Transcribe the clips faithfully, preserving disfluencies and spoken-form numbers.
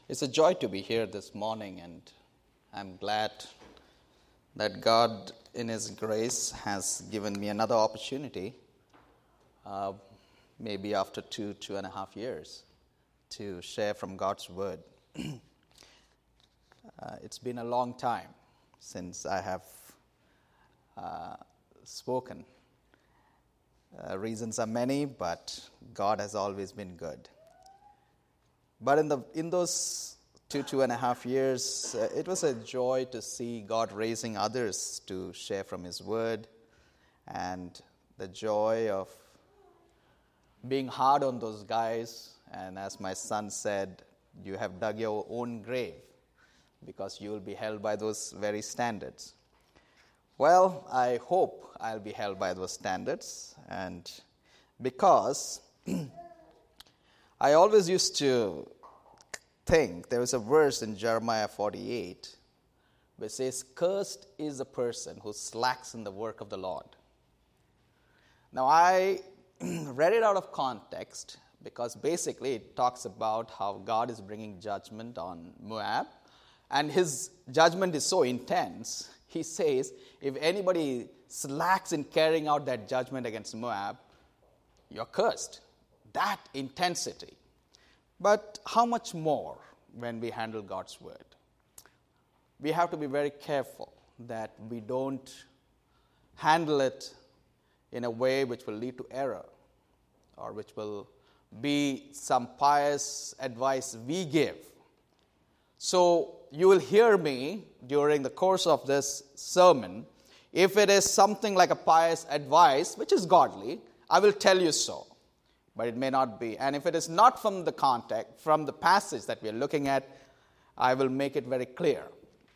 It's a joy to be here this morning, and I'm glad that God, in His grace, has given me another opportunity, uh, maybe after two, two and a half years, to share from God's Word. uh, it's been a long time since I have uh, spoken. Uh, reasons are many, but God has always been good. But in the in those two, two and a half years, uh, it was a joy to see God raising others to share from His Word, and the joy of being hard on those guys. And as my son said, you have dug your own grave because you will be held by those very standards. Well, I hope I'll be held by those standards, and because I always used to think, there is a verse in Jeremiah forty-eight which says, "Cursed is the person who slacks in the work of the Lord." Now, I read it out of context because basically it talks about how God is bringing judgment on Moab, and His judgment is so intense. He says, if anybody slacks in carrying out that judgment against Moab, you're cursed. That intensity. But how much more when we handle God's Word? We have to be very careful that we don't handle it in a way which will lead to error, or which will be some pious advice we give. So you will hear me during the course of this sermon. If it is something like a pious advice, which is godly, I will tell you so. But it may not be. And if it is not from the context, from the passage that we are looking at, I will make it very clear.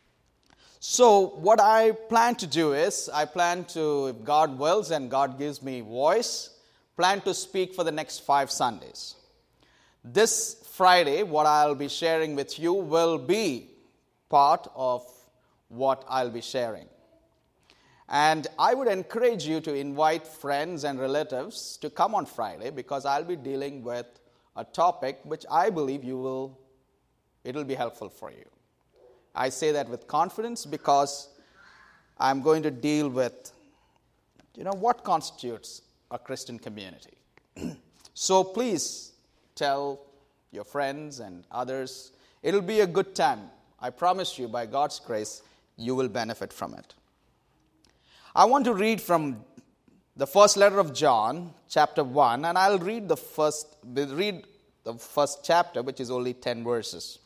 So what I plan to do is, I plan to, if God wills and God gives me voice, plan to speak for the next five Sundays. This Friday, what I'll be sharing with you will be part of what I'll be sharing. And I would encourage you to invite friends and relatives to come on Friday, because I'll be dealing with a topic which I believe you will, it will be helpful for you. I say that with confidence because I'm going to deal with, you know, what constitutes a Christian community. So please tell your friends and others. It'll be a good time. I promise you, by God's grace, you will benefit from it. I want to read from the first letter of John, chapter one, and I'll read the first read the first chapter, which is only ten verses.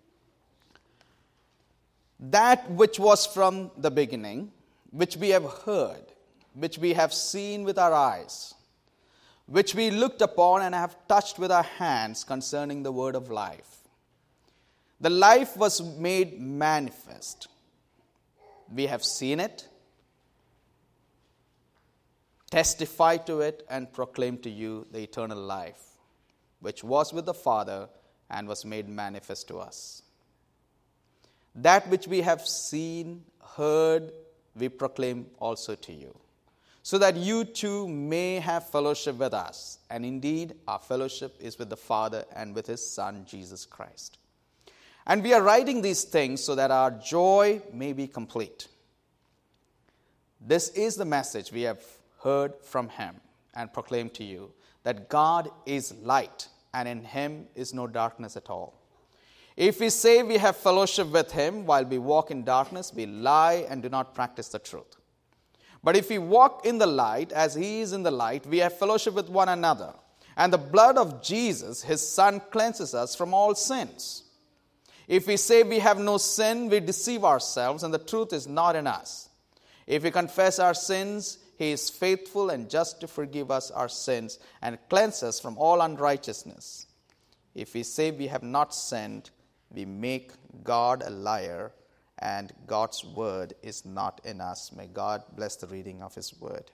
That which was from the beginning, which we have heard, which we have seen with our eyes, which we looked upon and have touched with our hands concerning the word of life. The life was made manifest. We have seen it, testify to it, and proclaim to you the eternal life, which was with the Father and was made manifest to us. That which we have seen, heard, we proclaim also to you, so that you too may have fellowship with us. And indeed, our fellowship is with the Father and with His Son, Jesus Christ. And we are writing these things so that our joy may be complete. This is the message we have heard from Him and proclaimed to you, that God is light, and in Him is no darkness at all. If we say we have fellowship with Him while we walk in darkness, we lie and do not practice the truth. But if we walk in the light as He is in the light, we have fellowship with one another. And the blood of Jesus, His Son, cleanses us from all sins. If we say we have no sin, we deceive ourselves, and the truth is not in us. If we confess our sins, He is faithful and just to forgive us our sins and cleanse us from all unrighteousness. If we say we have not sinned, we make God a liar, and God's word is not in us. May God bless the reading of His word.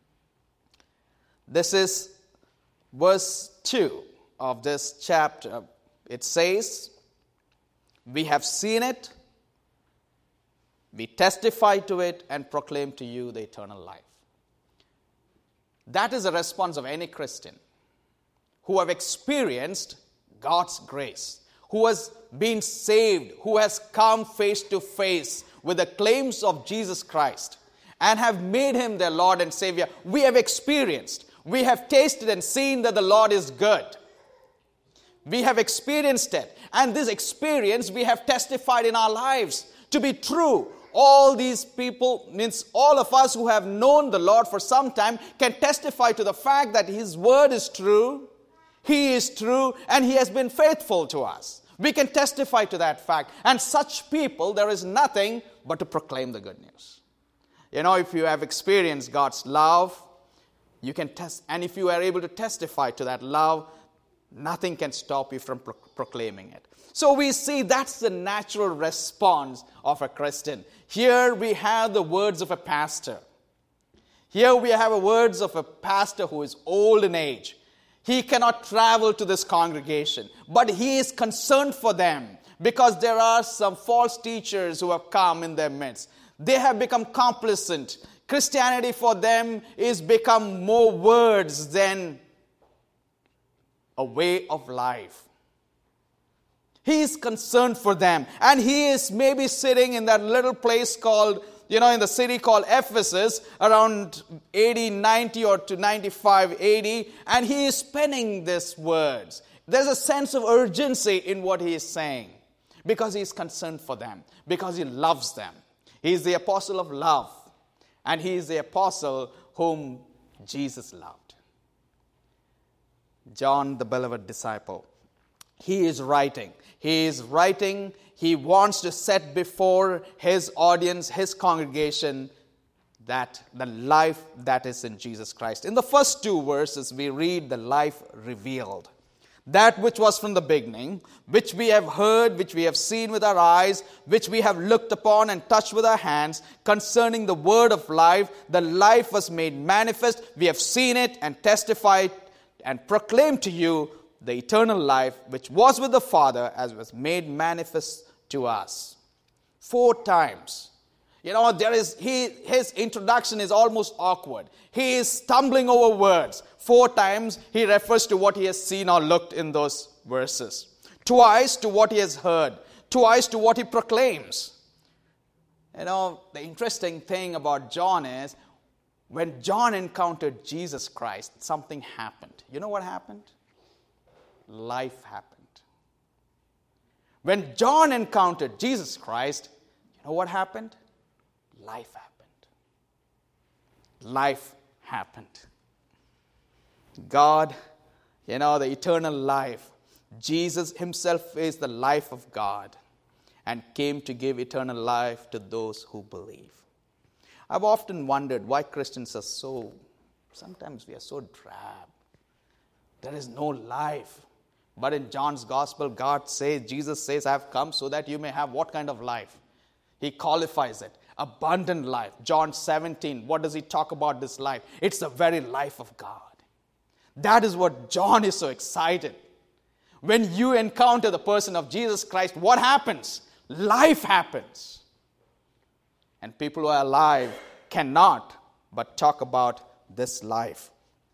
This is verse two of this chapter. It says, we have seen it, we testify to it, and proclaim to you the eternal life. That is the response of any Christian who have experienced God's grace, who has been saved, who has come face to face with the claims of Jesus Christ and have made him their Lord and Savior, we have experienced, we have tasted and seen that the Lord is good. We have experienced it. And this experience we have testified in our lives to be true. All these people, means all of us who have known the Lord for some time, can testify to the fact that his word is true, he is true, and he has been faithful to us. We can testify to that fact. And such people, there is nothing but to proclaim the good news. You know, if you have experienced God's love, you can test, and if you are able to testify to that love, nothing can stop you from pro- proclaiming it. So we see that's the natural response of a Christian. Here we have the words of a pastor. Here we have the words of a pastor who is old in age. He cannot travel to this congregation, but he is concerned for them because there are some false teachers who have come in their midst. They have become complacent. Christianity for them is become more words than a way of life. He is concerned for them. And he is maybe sitting in that little place called, you know, in the city called Ephesus around A D ninety or to ninety-five A D. And he is penning these words. There's a sense of urgency in what he is saying. Because he is concerned for them. Because he loves them. He is the apostle of love. And he is the apostle whom Jesus loved. John, the beloved disciple, he is writing. He is writing. He wants to set before his audience, his congregation, that the life that is in Jesus Christ. In the first two verses, we read the life revealed. That which was from the beginning, which we have heard, which we have seen with our eyes, which we have looked upon and touched with our hands, concerning the word of life, the life was made manifest. We have seen it and testified and proclaimed to you the eternal life which was with the Father as was made manifest to us. Four times. You know, there is he his introduction is almost awkward. He is stumbling over words. Four times he refers to what he has seen or looked in those verses. Twice to what he has heard. Twice to what he proclaims. You know, the interesting thing about John is when John encountered Jesus Christ, something happened. You know what happened? Life happened. When John encountered Jesus Christ, you know what happened? Life happened. Life happened. God, you know, the eternal life. Jesus himself is the life of God and came to give eternal life to those who believe. I've often wondered why Christians are so, sometimes we are so drab. There is no life. But in John's gospel, God says, Jesus says, I have come so that you may have what kind of life? He qualifies it. Abundant life. John seventeen, what does he talk about this life? It's the very life of God. That is what John is so excited. When you encounter the person of Jesus Christ, what happens? Life happens. And people who are alive cannot but talk about this life.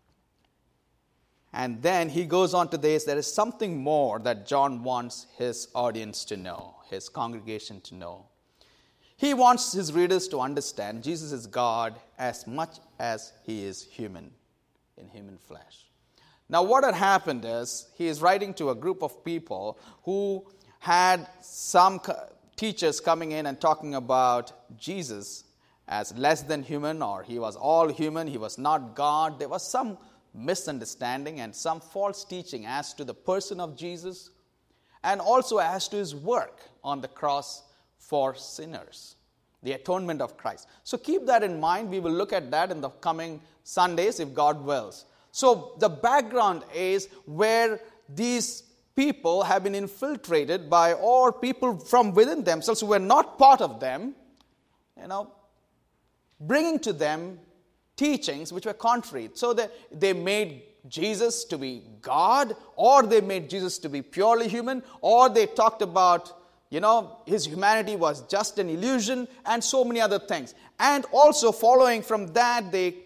And then he goes on to this, there is something more that John wants his audience to know, his congregation to know. He wants his readers to understand Jesus is God as much as he is human, in human flesh. Now what had happened is, he is writing to a group of people who had some teachers coming in and talking about Jesus as less than human, or he was all human, he was not God. There was some misunderstanding and some false teaching as to the person of Jesus and also as to his work on the cross for sinners, the atonement of Christ. So keep that in mind. We will look at that in the coming Sundays if God wills. So the background is where these people have been infiltrated by or people from within themselves who were not part of them, you know, bringing to them teachings which were contrary. So that they made Jesus to be God, or they made Jesus to be purely human, or they talked about, you know, his humanity was just an illusion, and so many other things. And also following from that, they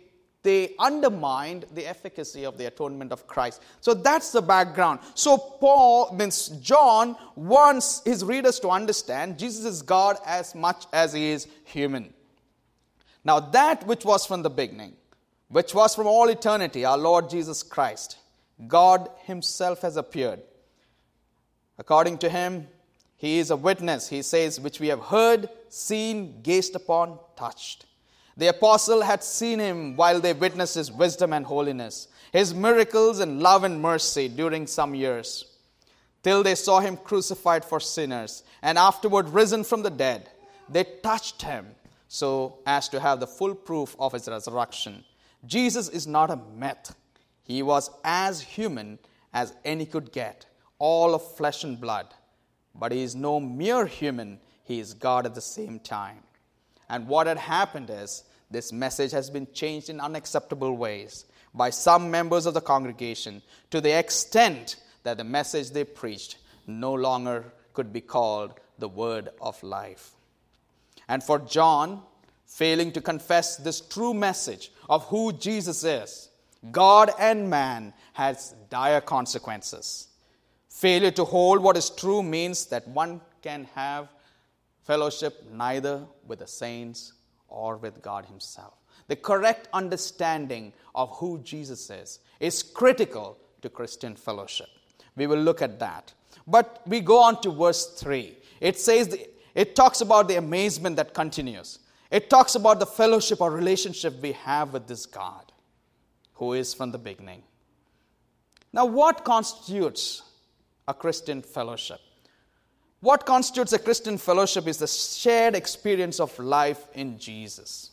they undermined the efficacy of the atonement of Christ. So that's the background. So Paul, means John, wants his readers to understand Jesus is God as much as he is human. Now that which was from the beginning, which was from all eternity, our Lord Jesus Christ, God himself has appeared. According to him, he is a witness, he says, which we have heard, seen, gazed upon, touched. The apostle had seen him while they witnessed his wisdom and holiness, his miracles and love and mercy during some years, till they saw him crucified for sinners, and afterward risen from the dead. They touched him so as to have the full proof of his resurrection. Jesus is not a myth. He was as human as any could get, all of flesh and blood. But he is no mere human, he is God at the same time. And what had happened is, this message has been changed in unacceptable ways by some members of the congregation, to the extent that the message they preached no longer could be called the word of life. And for John, failing to confess this true message of who Jesus is, God and man, has dire consequences. Failure to hold what is true means that one can have fellowship neither with the saints or with God himself. The correct understanding of who Jesus is is critical to Christian fellowship. We will look at that. But we go on to verse three. It says, it talks about the amazement that continues. It talks about the fellowship or relationship we have with this God who is from the beginning. Now, what constitutes a Christian fellowship? What constitutes a Christian fellowship is the shared experience of life in Jesus.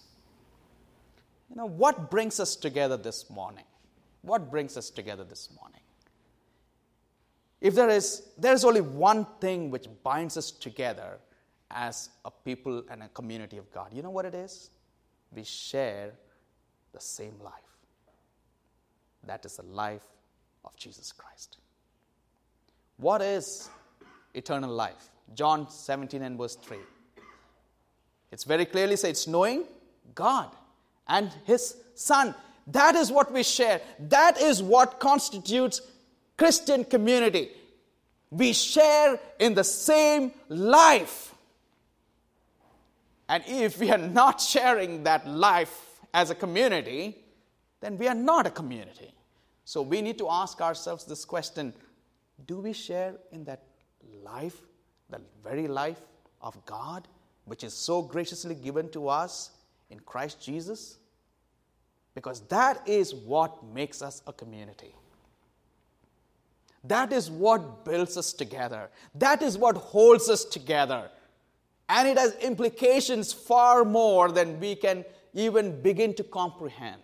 You know, what brings us together this morning? What brings us together this morning? If there is, there is only one thing which binds us together as a people and a community of God. You know what it is? We share the same life. That is the life of Jesus Christ. What is eternal life? John seventeen and verse three. It's very clearly said, it's knowing God and his Son. That is what we share. That is what constitutes Christian community. We share in the same life. And if we are not sharing that life as a community, then we are not a community. So we need to ask ourselves this question: do we share in that life, the very life of God, which is so graciously given to us in Christ Jesus? Because that is what makes us a community. That is what builds us together. That is what holds us together. And it has implications far more than we can even begin to comprehend.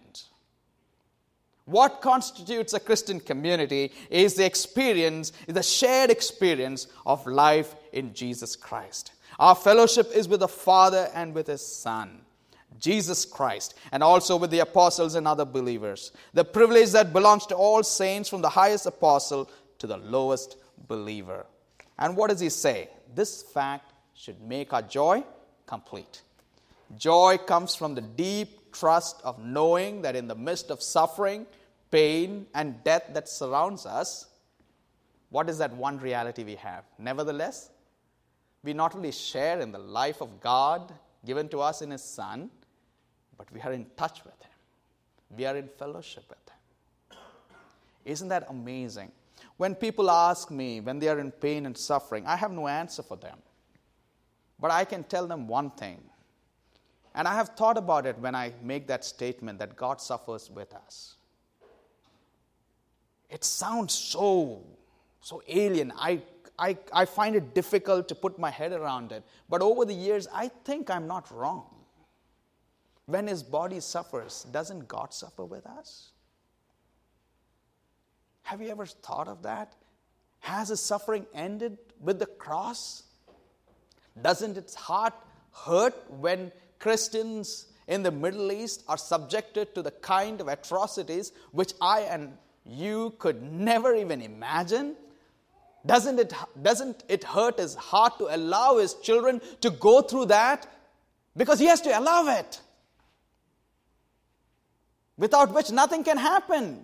What constitutes a Christian community is the experience, is the shared experience of life in Jesus Christ. Our fellowship is with the Father and with his Son, Jesus Christ, and also with the apostles and other believers. The privilege that belongs to all saints, from the highest apostle to the lowest believer. And what does he say? This fact should make our joy complete. Joy comes from the deep trust of knowing that in the midst of suffering, pain, and death that surrounds us, what is that one reality we have? Nevertheless, we not only share in the life of God given to us in his Son, but we are in touch with him. We are in fellowship with him. Isn't that amazing? When people ask me when they are in pain and suffering, I have no answer for them. But I can tell them one thing. And I have thought about it when I make that statement that God suffers with us. It sounds so, so alien. I, I, I find it difficult to put my head around it. But over the years, I think I'm not wrong. When his body suffers, doesn't God suffer with us? Have you ever thought of that? Has his suffering ended with the cross? Doesn't its heart hurt when Christians in the Middle East are subjected to the kind of atrocities which I and you could never even imagine? Doesn't it, doesn't it hurt his heart to allow his children to go through that? Because he has to allow it. without which nothing can happen.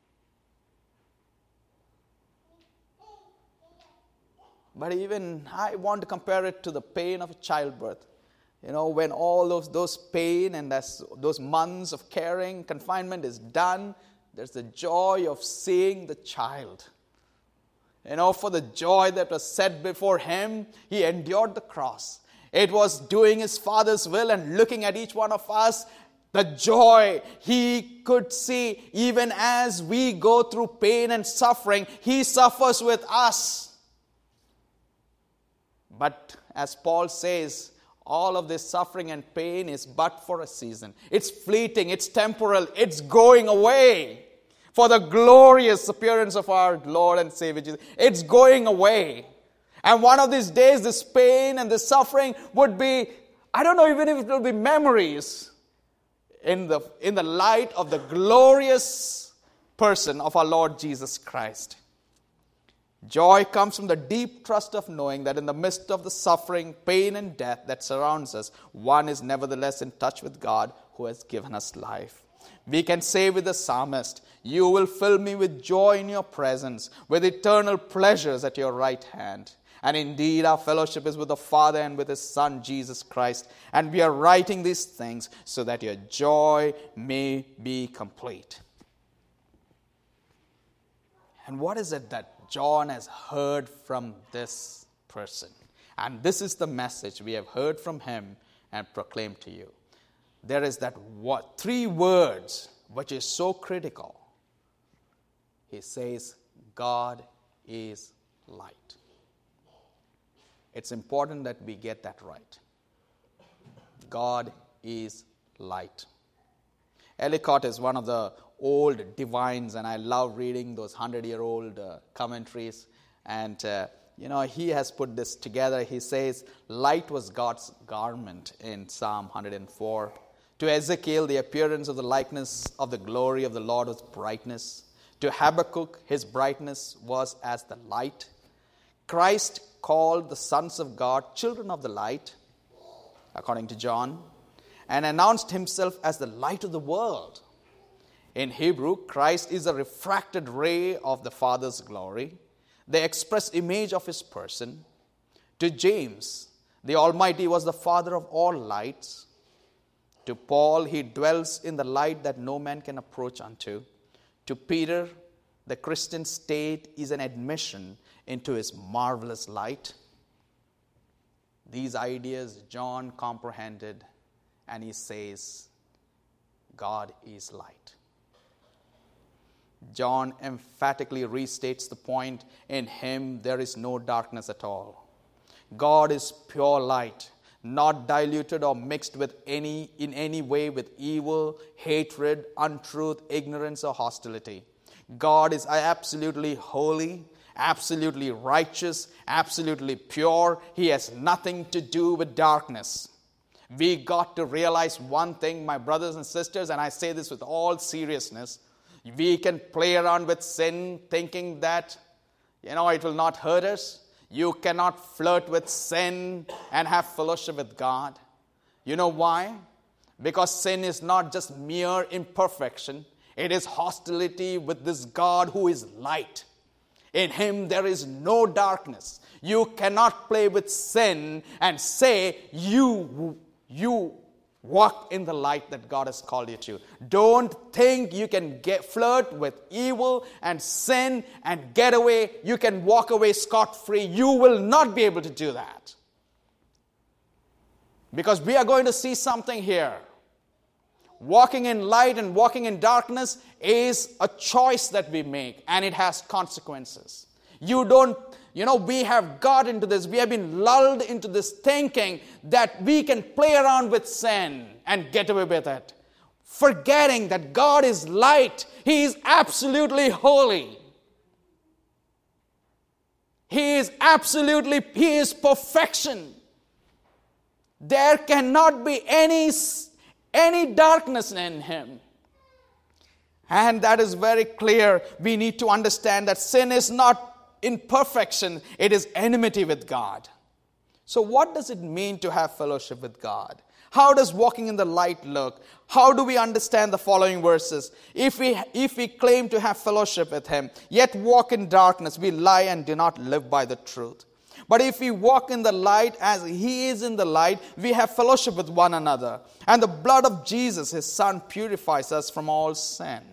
But even I want to compare it to the pain of childbirth. You know, when all those, those pain and that's, those months of caring, confinement is done, there's the joy of seeing the child. You know, for the joy that was set before him, he endured the cross. It was doing his Father's will and looking at each one of us, the joy he could see even as we go through pain and suffering. He suffers with us. But as Paul says, all of this suffering and pain is but for a season. It's fleeting, it's temporal, it's going away. For the glorious appearance of our Lord and Savior Jesus. It's going away. And one of these days, this pain and this suffering would be, I don't know even if it will be memories, in the, in the light of the glorious person of our Lord Jesus Christ. Joy comes from the deep trust of knowing that in the midst of the suffering, pain, and death that surrounds us, one is nevertheless in touch with God who has given us life. We can say with the psalmist, "You will fill me with joy in your presence, with eternal pleasures at your right hand." And indeed, our fellowship is with the Father and with His Son, Jesus Christ. And we are writing these things so that your joy may be complete. And what is it that John has heard from this person? And this is the message we have heard from him and proclaimed to you. There is that what, three words which is so critical. He says, God is light. It's important that we get that right. God is light. Ellicott is one of the old divines, and I love reading those hundred-year-old uh, commentaries. And, uh, you know, he has put this together. He says, light was God's garment in Psalm one hundred four. To Ezekiel, the appearance of the likeness of the glory of the Lord was brightness. To Habakkuk, his brightness was as the light. Christ called the sons of God children of the light, according to John, and announced himself as the light of the world. In Hebrew, Christ is a refracted ray of the Father's glory, the express image of his person. To James, the Almighty was the Father of all lights. To Paul, he dwells in the light that no man can approach unto. To Peter, the Christian state is an admission into his marvelous light. These ideas John comprehended, and he says, God is light. John emphatically restates the point, in him there is no darkness at all. God is pure light, not diluted or mixed with any in any way with evil, hatred, untruth, ignorance, or hostility. God is absolutely holy, absolutely righteous, absolutely pure. He has nothing to do with darkness. We got to realize one thing, my brothers and sisters, and I say this with all seriousness. We can play around with sin thinking that, you know, it will not hurt us. You cannot flirt with sin and have fellowship with God. You know why? Because sin is not just mere imperfection. It is hostility with this God who is light. In him there is no darkness. You cannot play with sin and say you, you walk in the light that God has called you to. Don't think you can get flirt with evil and sin and get away. You can walk away scot-free. You will not be able to do that. Because we are going to see something here. Walking in light and walking in darkness is a choice that we make, and it has consequences. You don't, you know, we have got into this, we have been lulled into this thinking that we can play around with sin and get away with it. Forgetting that God is light. He is absolutely holy. He is absolutely, He is perfection. There cannot be any Any darkness in him. And that is very clear. We need to understand that sin is not imperfection. It is enmity with God. So what does it mean to have fellowship with God? How does walking in the light look? How do we understand the following verses? If we, if we claim to have fellowship with Him, yet walk in darkness, we lie and do not live by the truth. But if we walk in the light as He is in the light, we have fellowship with one another. And the blood of Jesus, His Son, purifies us from all sin.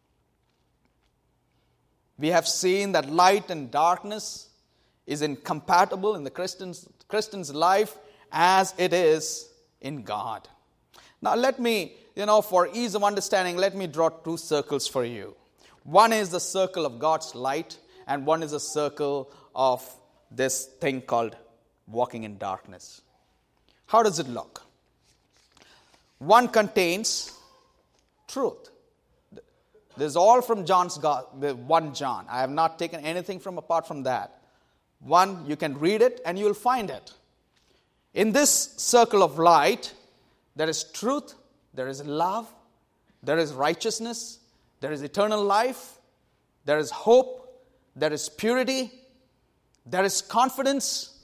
We have seen that light and darkness is incompatible in the Christian's, Christian's life as it is in God. Now let me, you know, for ease of understanding, let me draw two circles for you. One is the circle of God's light, and one is a circle of this thing called walking in darkness. How does it look? One contains truth. This is all from John's God, First John. I have not taken anything from apart from that. One, you can read it and you will find it. In this circle of light, there is truth, there is love, there is righteousness, there is eternal life, there is hope, there is purity, there is confidence.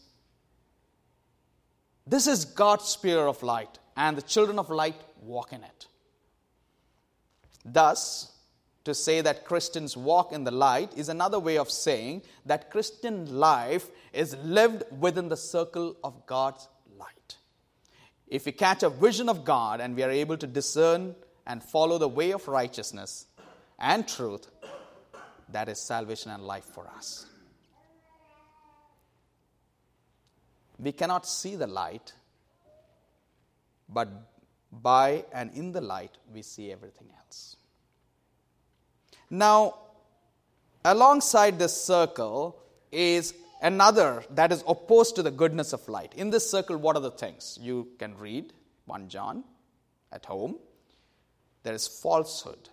This is God's sphere of light, and the children of light walk in it. Thus, to say that Christians walk in the light is another way of saying that Christian life is lived within the circle of God's light. If we catch a vision of God and we are able to discern and follow the way of righteousness and truth, that is salvation and life for us. We cannot see the light, but by and in the light we see everything else. Now, alongside this circle is another that is opposed to the goodness of light. In this circle, what are the things? You can read First John at home. There is falsehood.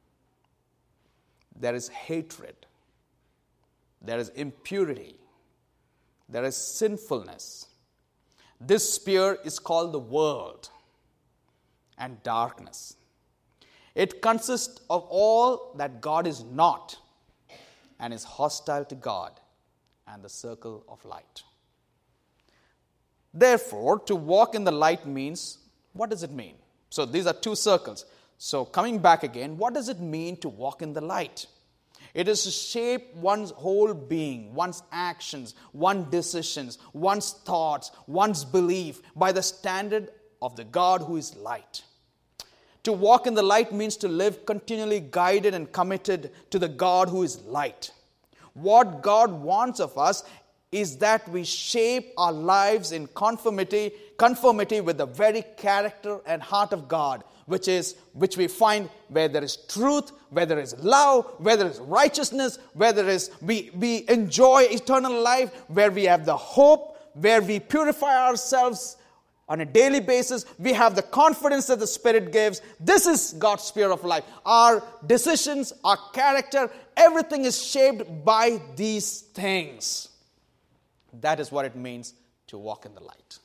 There is hatred. There is impurity. There is sinfulness. This sphere is called the world and darkness. It consists of all that God is not and is hostile to God and the circle of light. Therefore, to walk in the light means, what does it mean? So these are two circles. So coming back again, what does it mean to walk in the light? It is to shape one's whole being, one's actions, one's decisions, one's thoughts, one's belief by the standard of the God who is light. To walk in the light means to live continually guided and committed to the God who is light. What God wants of us is that we shape our lives in conformity, conformity with the very character and heart of God, which is which we find where there is truth, where there is love, where there is righteousness, where there is we, we enjoy eternal life, where we have the hope, where we purify ourselves on a daily basis. We have the confidence that the Spirit gives. This is God's sphere of life. Our decisions, our character, everything is shaped by these things. That is what it means to walk in the light.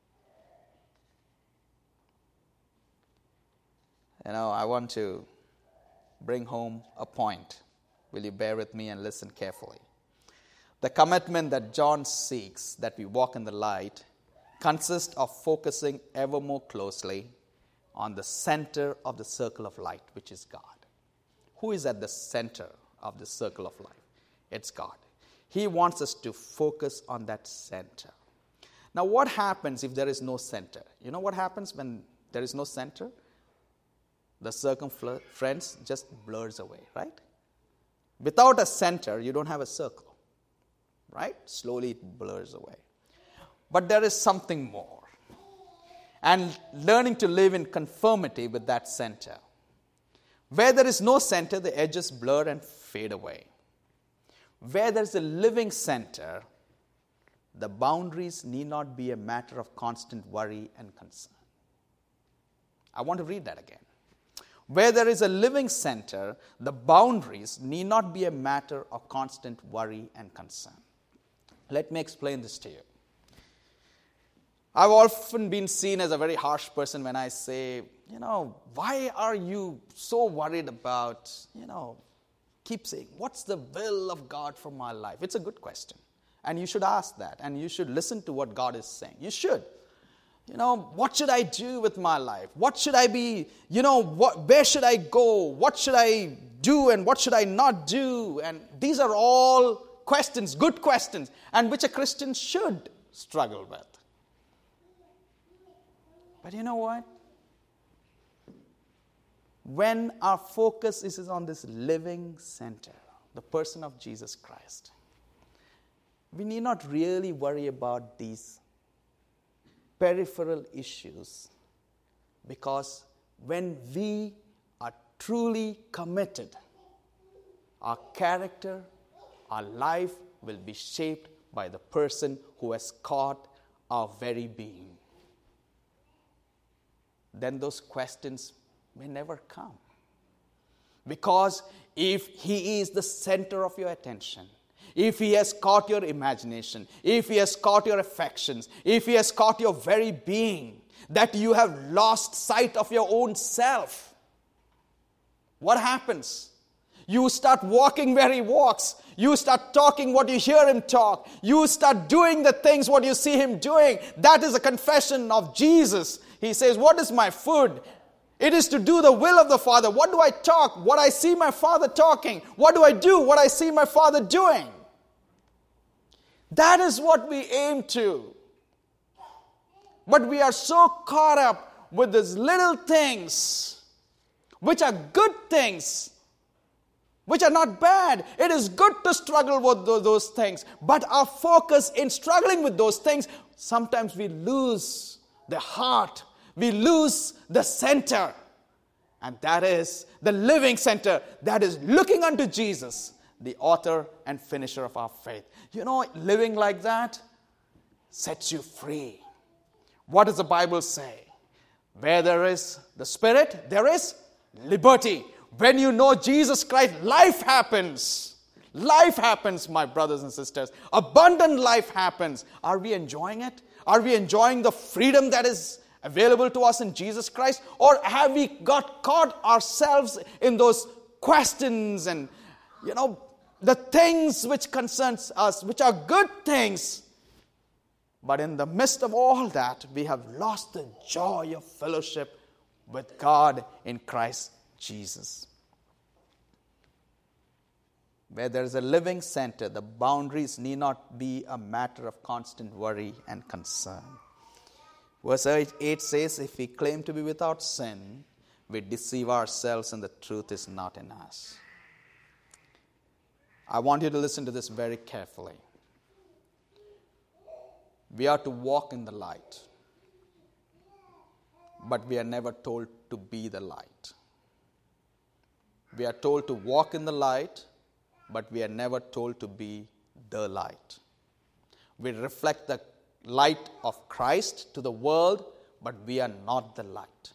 You know, I want to bring home a point. Will you bear with me and listen carefully? The commitment that John seeks, that we walk in the light, consists of focusing ever more closely on the center of the circle of light, which is God. Who is at the center of the circle of life? It's God. He wants us to focus on that center. Now, what happens if there is no center? You know what happens when there is no center? The circumference just blurs away, right? Without a center, you don't have a circle, right? Slowly it blurs away. But there is something more. And learning to live in conformity with that center. Where there is no center, the edges blur and fade away. Where there is a living center, the boundaries need not be a matter of constant worry and concern. I want to read that again. Where there is a living center, the boundaries need not be a matter of constant worry and concern. Let me explain this to you. I've often been seen as a very harsh person when I say, you know, why are you so worried about, you know, keep saying, what's the will of God for my life? It's a good question. And you should ask that. And you should listen to what God is saying. You should. You know, what should I do with my life? What should I be, you know, what, where should I go? What should I do and what should I not do? And these are all questions, good questions, and which a Christian should struggle with. But you know what? When our focus is on this living center, the person of Jesus Christ, we need not really worry about these peripheral issues, because when we are truly committed, our character, our life will be shaped by the person who has caught our very being. Then those questions may never come. Because if he is the center of your attention, if he has caught your imagination, if he has caught your affections, if he has caught your very being, that you have lost sight of your own self, what happens? You start walking where he walks. You start talking what you hear him talk. You start doing the things what you see him doing. That is a confession of Jesus. He says, what is my food? It is to do the will of the Father. What do I talk? What I see my Father talking. What do I do? What I see my Father doing. That is what we aim to. But we are so caught up with these little things, which are good things, which are not bad. It is good to struggle with those things. But our focus in struggling with those things, sometimes we lose the heart. We lose the center. And that is the living center that is looking unto Jesus, the author and finisher of our faith. You know, living like that sets you free. What does the Bible say? Where there is the Spirit, there is liberty. When you know Jesus Christ, life happens. Life happens, my brothers and sisters. Abundant life happens. Are we enjoying it? Are we enjoying the freedom that is available to us in Jesus Christ? Or have we got caught ourselves in those questions and, you know, the things which concerns us, which are good things. But in the midst of all that, we have lost the joy of fellowship with God in Christ Jesus. Where there is a living center, the boundaries need not be a matter of constant worry and concern. Verse eight says, if we claim to be without sin, we deceive ourselves and the truth is not in us. I want you to listen to this very carefully. We are to walk in the light, but we are never told to be the light. We are told to walk in the light, but we are never told to be the light. We reflect the light of Christ to the world, but we are not the light.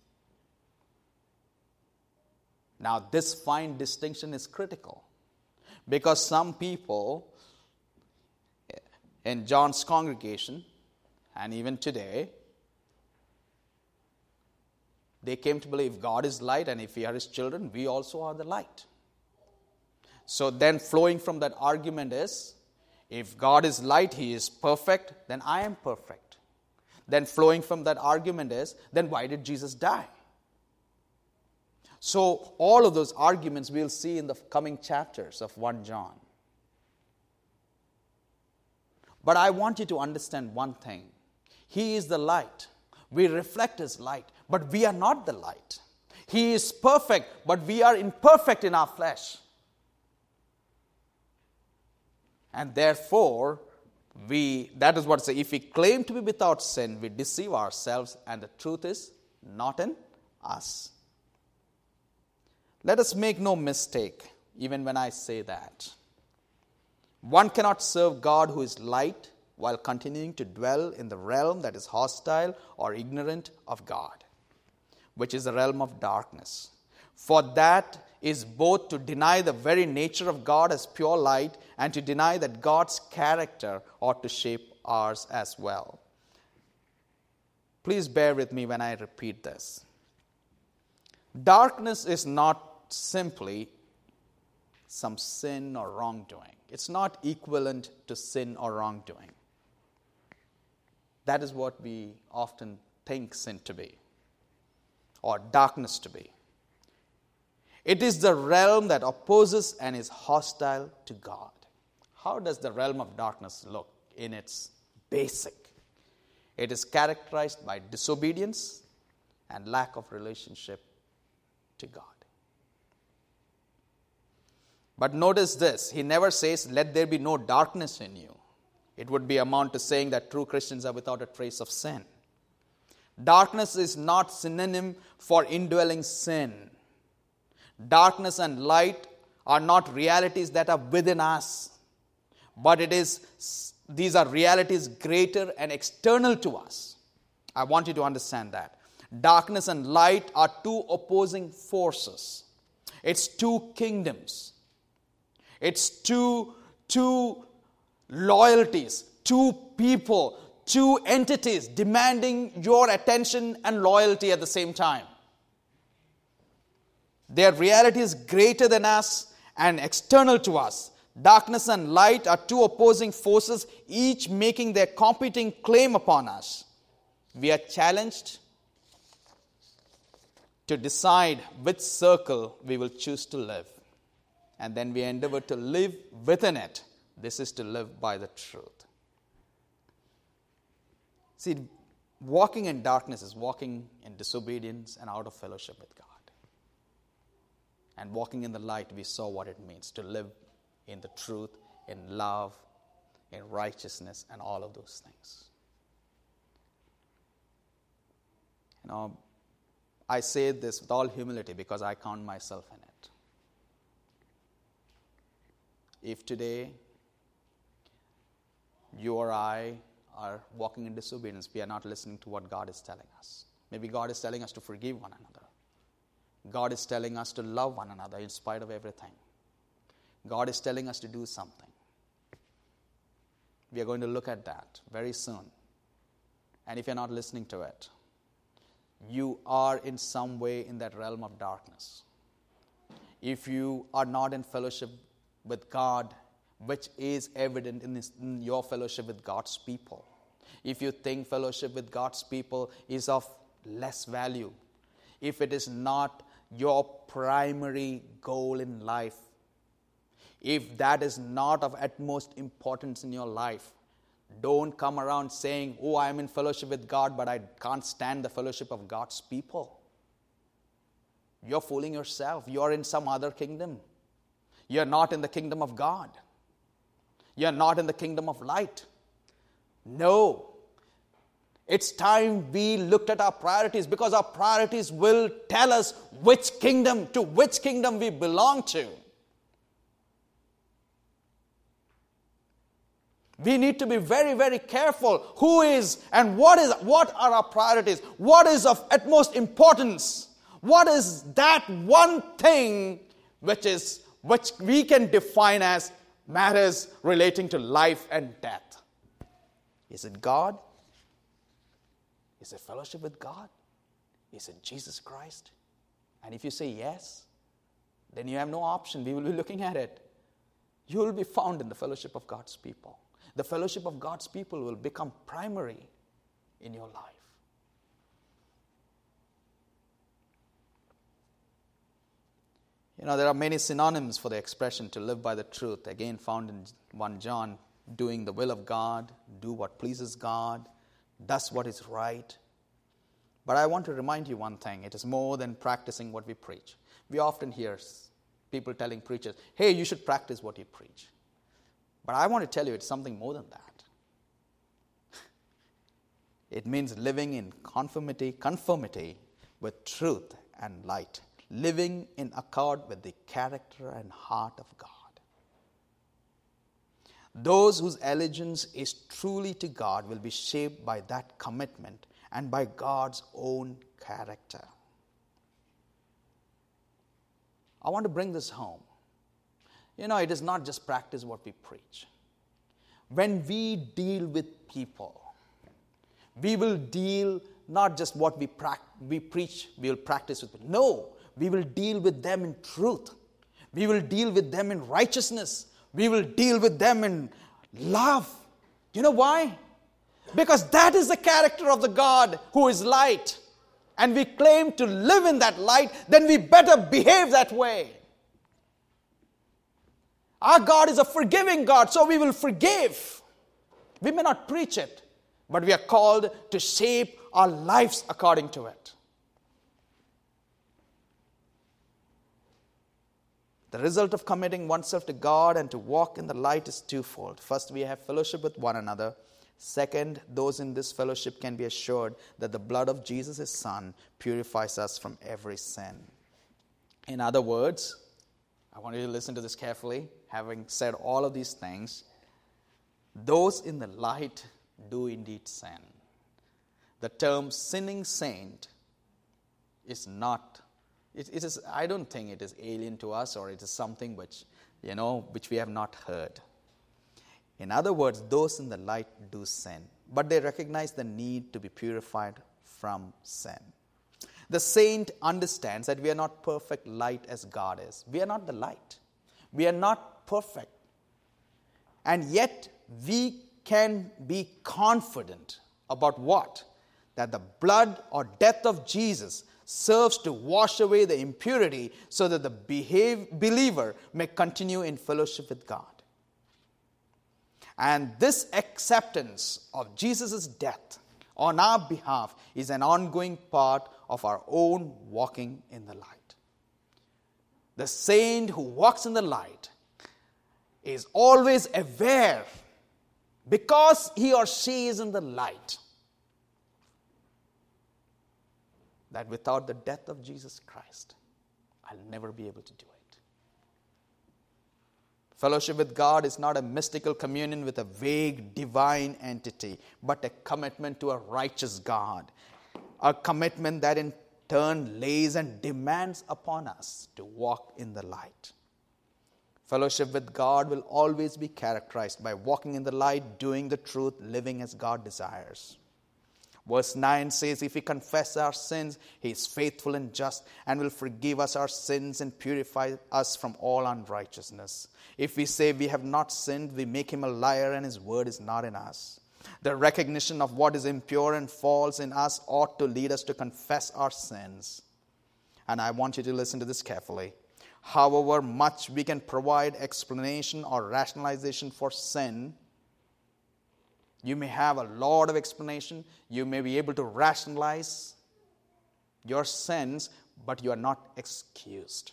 Now, this fine distinction is critical, because some people in John's congregation, and even today, they came to believe God is light, and if we are his children, we also are the light. So then flowing from that argument is, if God is light, he is perfect, then I am perfect. Then flowing from that argument is, then why did Jesus die? So all of those arguments we'll see in the coming chapters of First John. But I want you to understand one thing. He is the light. We reflect his light, but we are not the light. He is perfect, but we are imperfect in our flesh. And therefore, we that is what it says. If we claim to be without sin, we deceive ourselves, and the truth is not in us. Let us make no mistake, even when I say that. One cannot serve God who is light while continuing to dwell in the realm that is hostile or ignorant of God, which is the realm of darkness. For that is both to deny the very nature of God as pure light and to deny that God's character ought to shape ours as well. Please bear with me when I repeat this. Darkness is not simply some sin or wrongdoing. It's not equivalent to sin or wrongdoing. That is what we often think sin to be, or darkness to be. It is the realm that opposes and is hostile to God. How does the realm of darkness look in its basic? It is characterized by disobedience and lack of relationship to God. But notice this, he never says, let there be no darkness in you. It would be amount to saying that true Christians are without a trace of sin. Darkness is not synonym for indwelling sin. Darkness and light are not realities that are within us, but it is these are realities greater and external to us. I want you to understand that. Darkness and light are two opposing forces. It's two kingdoms. It's two, two loyalties, two people, two entities demanding your attention and loyalty at the same time. Their reality is greater than us and external to us. Darkness and light are two opposing forces, each making their competing claim upon us. We are challenged to decide which circle we will choose to live. And then we endeavor to live within it. This is to live by the truth. See, walking in darkness is walking in disobedience and out of fellowship with God. And walking in the light, we saw what it means to live in the truth, in love, in righteousness, and all of those things. You know, I say this with all humility because I count myself in it. If today you or I are walking in disobedience, we are not listening to what God is telling us. Maybe God is telling us to forgive one another. God is telling us to love one another in spite of everything. God is telling us to do something. We are going to look at that very soon. And if you're not listening to it, you are in some way in that realm of darkness. If you are not in fellowship with God, which is evident in, this, in your fellowship with God's people. If you think fellowship with God's people is of less value, if it is not your primary goal in life, if that is not of utmost importance in your life, don't come around saying, oh, I am in fellowship with God, but I can't stand the fellowship of God's people. You're fooling yourself. You're in some other kingdom. You're not in the kingdom of God. You're not in the kingdom of light. No. It's time we looked at our priorities, because our priorities will tell us which kingdom, to which kingdom we belong to. We need to be very, very careful who is and what is what are our priorities. What is of utmost importance? What is that one thing which is which we can define as matters relating to life and death? Is it God? Is it fellowship with God? Is it Jesus Christ? And if you say yes, then you have no option. We will be looking at it. You will be found in the fellowship of God's people. The fellowship of God's people will become primary in your life. You know, there are many synonyms for the expression to live by the truth. Again, found in First John, doing the will of God, do what pleases God, does what is right. But I want to remind you one thing. It is more than practicing what we preach. We often hear people telling preachers, hey, you should practice what you preach. But I want to tell you it's something more than that. It means living in conformity, conformity with truth and light. Living in accord with the character and heart of God. Those whose allegiance is truly to God will be shaped by that commitment and by God's own character. I want to bring this home. You know, it is not just practice what we preach. When we deal with people, we will deal not just what we, pra- we preach, we will practice with them. No, we will deal with them in truth. We will deal with them in righteousness. We will deal with them in love. You know why? Because that is the character of the God who is light. And we claim to live in that light, then we better behave that way. Our God is a forgiving God, so we will forgive. We may not preach it, but we are called to shape our lives according to it. The result of committing oneself to God and to walk in the light is twofold. First, we have fellowship with one another. Second, those in this fellowship can be assured that the blood of Jesus, his Son, purifies us from every sin. In other words, I want you to listen to this carefully. Having said all of these things, those in the light do indeed sin. The term sinning saint is not, it, it is, I don't think it is alien to us, or it is something which, you know, which we have not heard. In other words, those in the light do sin, but they recognize the need to be purified from sin. The saint understands that we are not perfect light as God is. We are not the light. We are not perfect. And yet, we can be confident about what? That the blood or death of Jesus serves to wash away the impurity so that the behave, believer may continue in fellowship with God. And this acceptance of Jesus' death on our behalf is an ongoing part of our own walking in the light. The saint who walks in the light is always aware, because he or she is in the light, that without the death of Jesus Christ, I'll never be able to do it. Fellowship with God is not a mystical communion with a vague divine entity, but a commitment to a righteous God. A commitment that in turn lays and demands upon us to walk in the light. Fellowship with God will always be characterized by walking in the light, doing the truth, living as God desires. Verse nine says, if we confess our sins, he is faithful and just and will forgive us our sins and purify us from all unrighteousness. If we say we have not sinned, we make him a liar and his word is not in us. The recognition of what is impure and false in us ought to lead us to confess our sins. And I want you to listen to this carefully. However much we can provide explanation or rationalization for sin, you may have a lot of explanation. You may be able to rationalize your sins, but you are not excused.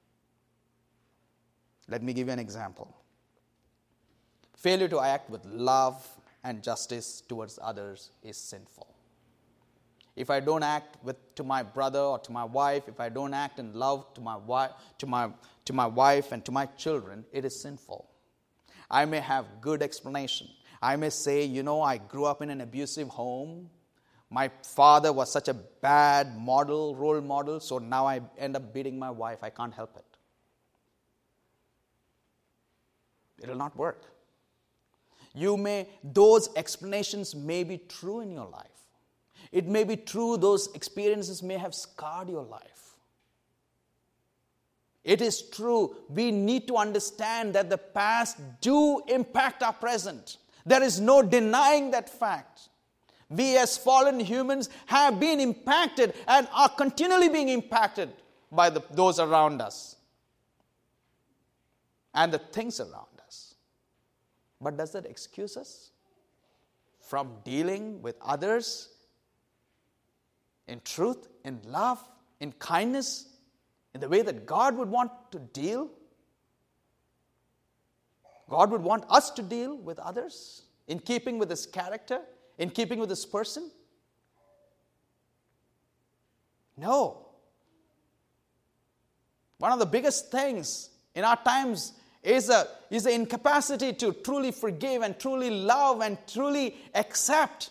Let me give you an example. Failure to act with love and justice towards others is sinful. If I don't act with to my brother or to my wife, if I don't act in love to my wife, to my to my wife and to my children, it is sinful. I may have good explanation. I may say, you know, I grew up in an abusive home. My father was such a bad model, role model, so now I end up beating my wife. I can't help it. It will not work. You may, those explanations may be true in your life. It may be true those experiences may have scarred your life. It is true. We need to understand that the past do impact our present. There is no denying that fact. We as fallen humans have been impacted and are continually being impacted by the, those around us and the things around us. But does that excuse us from dealing with others in truth, in love, in kindness, in the way that God would want to deal? God would want us to deal with others in keeping with His character, in keeping with His person? No. One of the biggest things in our times is a is the incapacity to truly forgive and truly love and truly accept.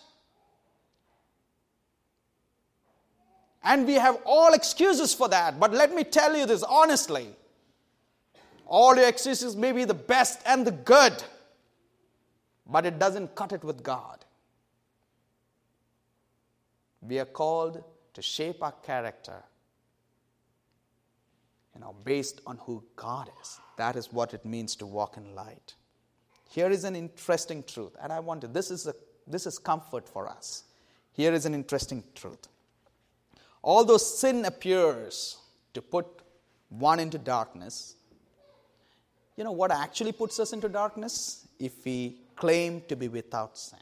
And we have all excuses for that. But let me tell you this honestly. All your excuses may be the best and the good, but it doesn't cut it with God. We are called to shape our character you know, based on who God is. That is what it means to walk in light. Here is an interesting truth, and I want to, this is a this is comfort for us. Here is an interesting truth. Although sin appears to put one into darkness, you know what actually puts us into darkness? If we claim to be without sin.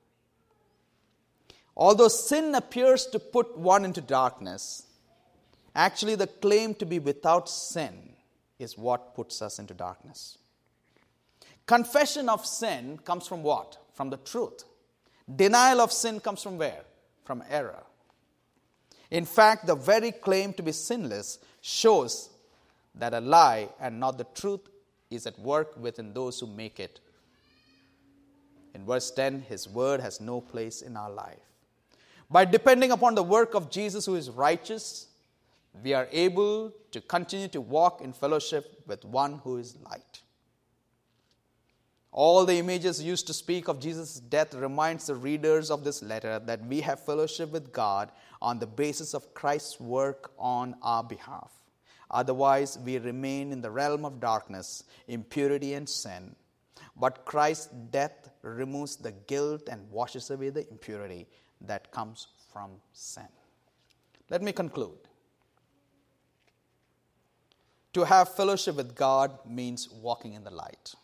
Although sin appears to put one into darkness, actually the claim to be without sin is what puts us into darkness. Confession of sin comes from what? From the truth. Denial of sin comes from where? From error. In fact, the very claim to be sinless shows that a lie and not the truth is at work within those who make it. In verse ten, His word has no place in our life. By depending upon the work of Jesus who is righteous, we are able to continue to walk in fellowship with one who is light. All the images used to speak of Jesus' death reminds the readers of this letter that we have fellowship with God on the basis of Christ's work on our behalf. Otherwise, we remain in the realm of darkness, impurity and sin. But Christ's death removes the guilt and washes away the impurity that comes from sin. Let me conclude. To have fellowship with God means walking in the light.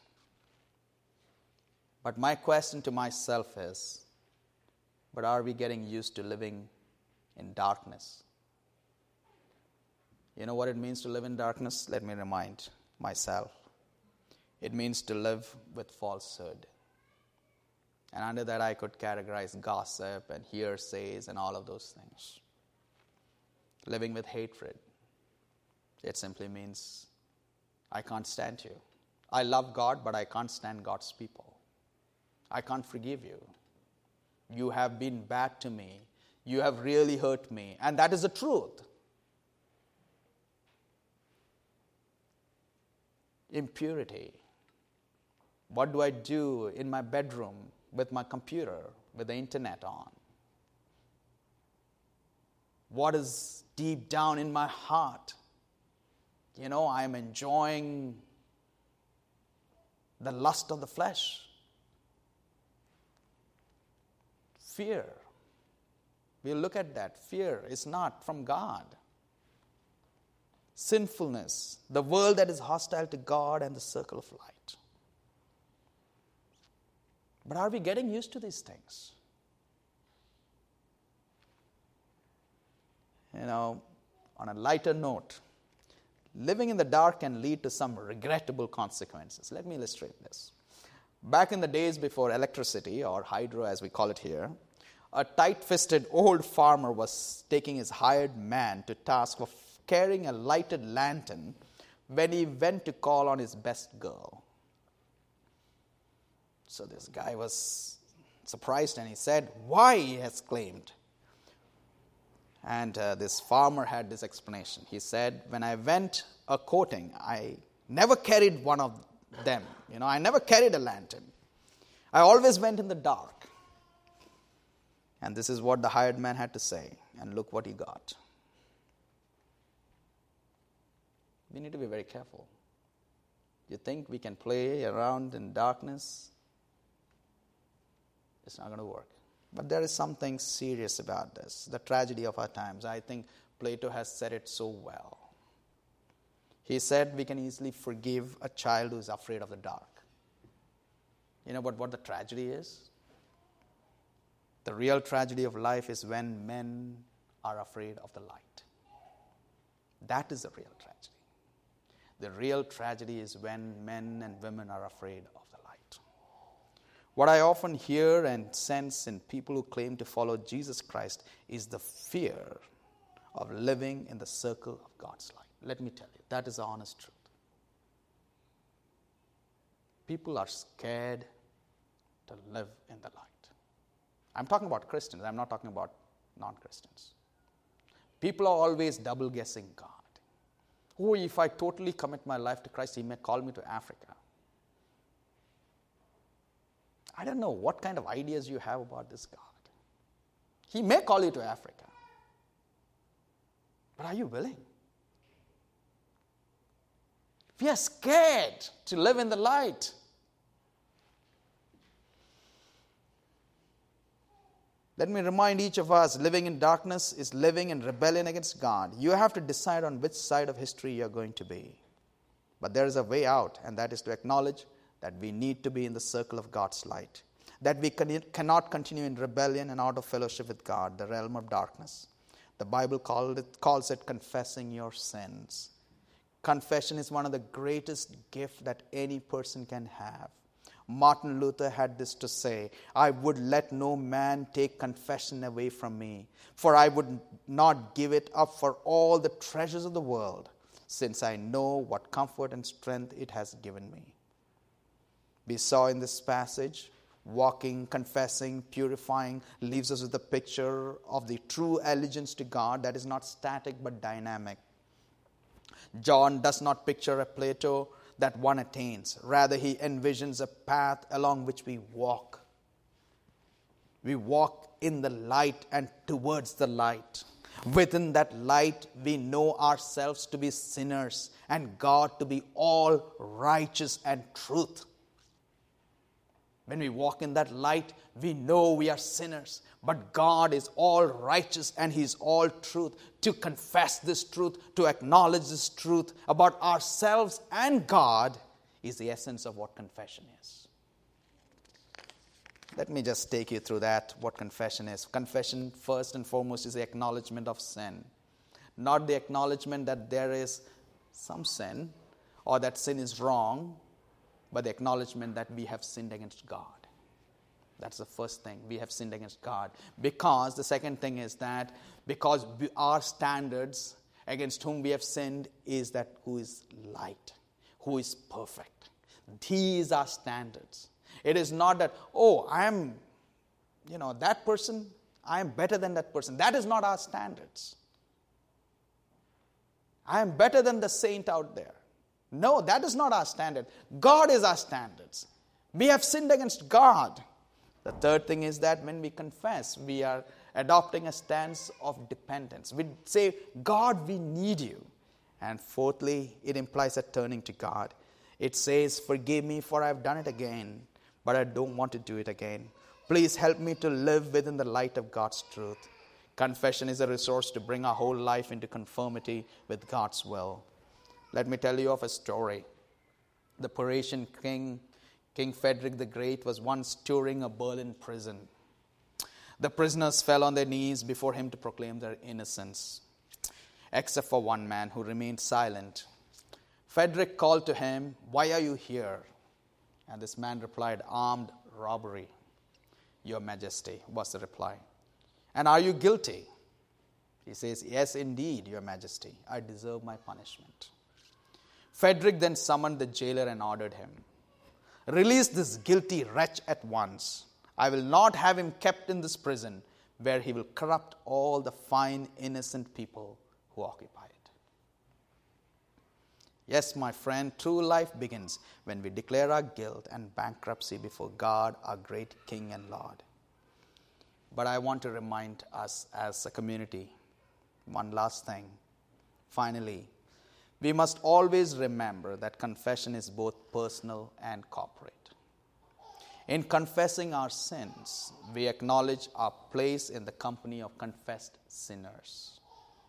But my question to myself is, but are we getting used to living in darkness? You know what it means to live in darkness? Let me remind myself. It means to live with falsehood. And under that I could categorize gossip and hearsays and all of those things. Living with hatred. It simply means I can't stand you. I love God, but I can't stand God's people. I can't forgive you. You have been bad to me. You have really hurt me. And that is the truth. Impurity. What do I do in my bedroom with my computer, with the internet on? What is deep down in my heart? You know, I am enjoying the lust of the flesh. Fear. We'll look at that. Fear is not from God. Sinfulness, the world that is hostile to God and the circle of light. But are we getting used to these things? You know, on a lighter note, living in the dark can lead to some regrettable consequences. Let me illustrate this. Back in the days before electricity, or hydro as we call it here, a tight-fisted old farmer was taking his hired man to task for carrying a lighted lantern when he went to call on his best girl. So this guy was surprised and he said, "Why?" he exclaimed. And uh, this farmer had this explanation. He said, "When I went a courting, I never carried one of them. You know, I never carried a lantern. I always went in the dark." And this is what the hired man had to say. And look what he got. We need to be very careful. You think we can play around in darkness? It's not going to work. But there is something serious about this. The tragedy of our times. I think Plato has said it so well. He said we can easily forgive a child who is afraid of the dark. You know what, what the tragedy is? The real tragedy of life is when men are afraid of the light. That is the real tragedy. The real tragedy is when men and women are afraid of the light. What I often hear and sense in people who claim to follow Jesus Christ is the fear of living in the circle of God's light. Let me tell you, that is the honest truth. People are scared to live in the light. I'm talking about Christians. I'm not talking about non-Christians. People are always double-guessing God. Oh, if I totally commit my life to Christ, He may call me to Africa. I don't know what kind of ideas you have about this God. He may call you to Africa. But are you willing? We are scared to live in the light. Let me remind each of us, living in darkness is living in rebellion against God. You have to decide on which side of history you are going to be. But there is a way out, and that is to acknowledge that we need to be in the circle of God's light. That we can, cannot continue in rebellion and out of fellowship with God, the realm of darkness. The Bible called it, calls it confessing your sins. Confession is one of the greatest gifts that any person can have. Martin Luther had this to say, I would let no man take confession away from me, for I would not give it up for all the treasures of the world, since I know what comfort and strength it has given me. We saw in this passage, walking, confessing, purifying leaves us with a picture of the true allegiance to God that is not static but dynamic. John does not picture a plateau that one attains. Rather, he envisions a path along which we walk. We walk in the light and towards the light. Within that light, we know ourselves to be sinners and God to be all righteous and truth. When we walk in that light, we know we are sinners. But God is all righteous and He is all truth. To confess this truth, to acknowledge this truth about ourselves and God is the essence of what confession is. Let me just take you through that, what confession is. Confession, first and foremost, is the acknowledgement of sin. Not the acknowledgement that there is some sin or that sin is wrong, but the acknowledgement that we have sinned against God. That's the first thing. We have sinned against God. Because the second thing is that because we, our standards against whom we have sinned is that who is light, who is perfect. These are standards. It is not that, oh, I am, you know, that person, I am better than that person. That is not our standards. I am better than the saint out there. No, that is not our standard. God is our standards. We have sinned against God. The third thing is that when we confess, we are adopting a stance of dependence. We say, God, we need you. And fourthly, it implies a turning to God. It says, forgive me for I have done it again, but I don't want to do it again. Please help me to live within the light of God's truth. Confession is a resource to bring our whole life into conformity with God's will. Let me tell you of a story. The Parisian king, King Frederick the Great, was once touring a Berlin prison. The prisoners fell on their knees before him to proclaim their innocence, except for one man who remained silent. Frederick called to him, "Why are you here?" And this man replied, "Armed robbery, Your Majesty," was the reply. "And are you guilty?" He says, "Yes, indeed, Your Majesty. I deserve my punishment." Frederick then summoned the jailer and ordered him, "Release this guilty wretch at once. I will not have him kept in this prison where he will corrupt all the fine, innocent people who occupy it." Yes, my friend, true life begins when we declare our guilt and bankruptcy before God, our great King and Lord. But I want to remind us as a community, one last thing. Finally, we must always remember that confession is both personal and corporate. In confessing our sins, we acknowledge our place in the company of confessed sinners.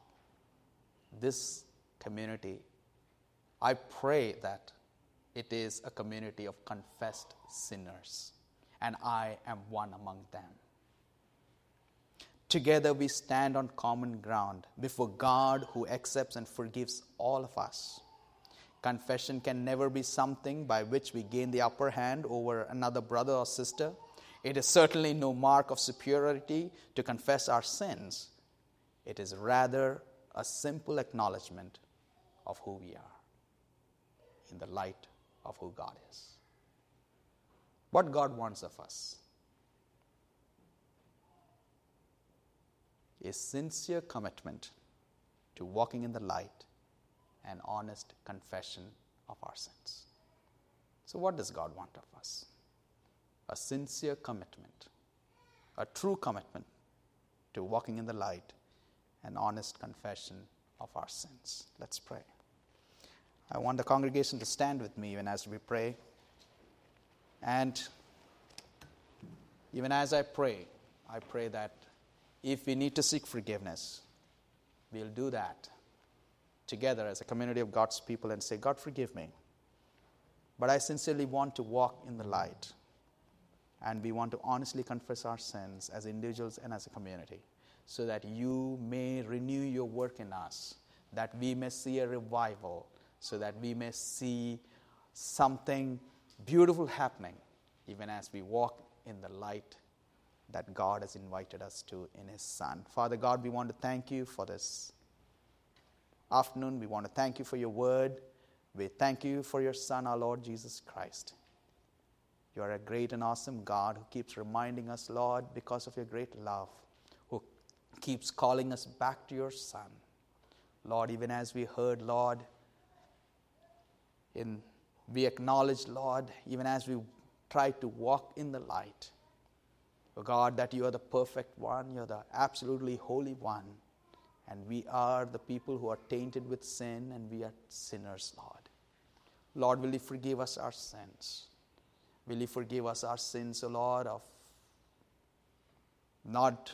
This community, I pray that it is a community of confessed sinners, and I am one among them. Together we stand on common ground before God who accepts and forgives all of us. Confession can never be something by which we gain the upper hand over another brother or sister. It is certainly no mark of superiority to confess our sins. It is rather a simple acknowledgement of who we are in the light of who God is. What God wants of us is sincere commitment to walking in the light and honest confession of our sins. So what does God want of us? A sincere commitment, a true commitment to walking in the light and honest confession of our sins. Let's pray. I want the congregation to stand with me even as we pray. And even as I pray, I pray that if we need to seek forgiveness, we'll do that together as a community of God's people and say, God, forgive me. But I sincerely want to walk in the light. And we want to honestly confess our sins as individuals and as a community, so that you may renew your work in us, that we may see a revival, so that we may see something beautiful happening, even as we walk in the light that God has invited us to in His Son. Father God, we want to thank you for this afternoon. We want to thank you for your word. We thank you for your Son, our Lord Jesus Christ. You are a great and awesome God who keeps reminding us, Lord, because of your great love, who keeps calling us back to your Son. Lord, even as we heard, Lord, in we acknowledge, Lord, even as we try to walk in the light, oh God, that you are the perfect one, you are the absolutely holy one, and we are the people who are tainted with sin, and we are sinners, Lord. Lord, will you forgive us our sins? Will you forgive us our sins, O Lord, of not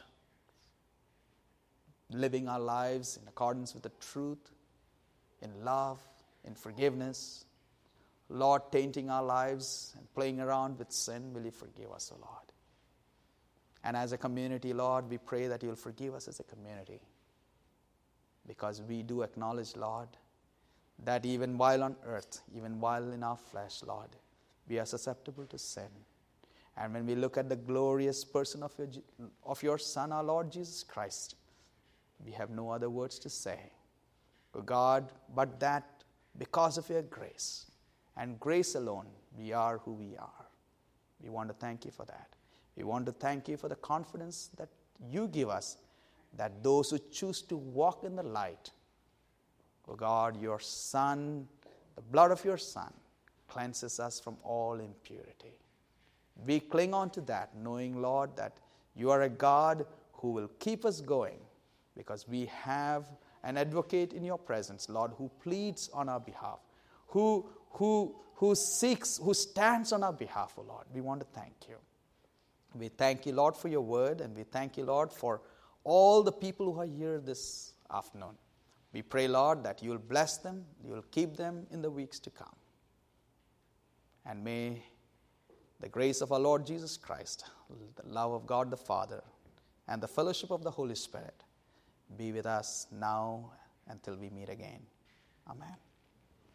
living our lives in accordance with the truth, in love, in forgiveness. Lord, tainting our lives and playing around with sin, will you forgive us, O Lord? And as a community, Lord, we pray that you'll forgive us as a community, because we do acknowledge, Lord, that even while on earth, even while in our flesh, Lord, we are susceptible to sin. And when we look at the glorious person of your, of your Son, our Lord Jesus Christ, we have no other words to say, O God, but that because of your grace, and grace alone, we are who we are. We want to thank you for that. We want to thank you for the confidence that you give us, that those who choose to walk in the light, O God, your Son, the blood of your Son, cleanses us from all impurity. We cling on to that, knowing, Lord, that you are a God who will keep us going, because we have an advocate in your presence, Lord, who pleads on our behalf, who, who, who seeks, who stands on our behalf, O Lord. We want to thank you. We thank you, Lord, for your word, and we thank you, Lord, for all the people who are here this afternoon. We pray, Lord, that you will bless them, you will keep them in the weeks to come. And may the grace of our Lord Jesus Christ, the love of God the Father, and the fellowship of the Holy Spirit be with us now until we meet again. Amen.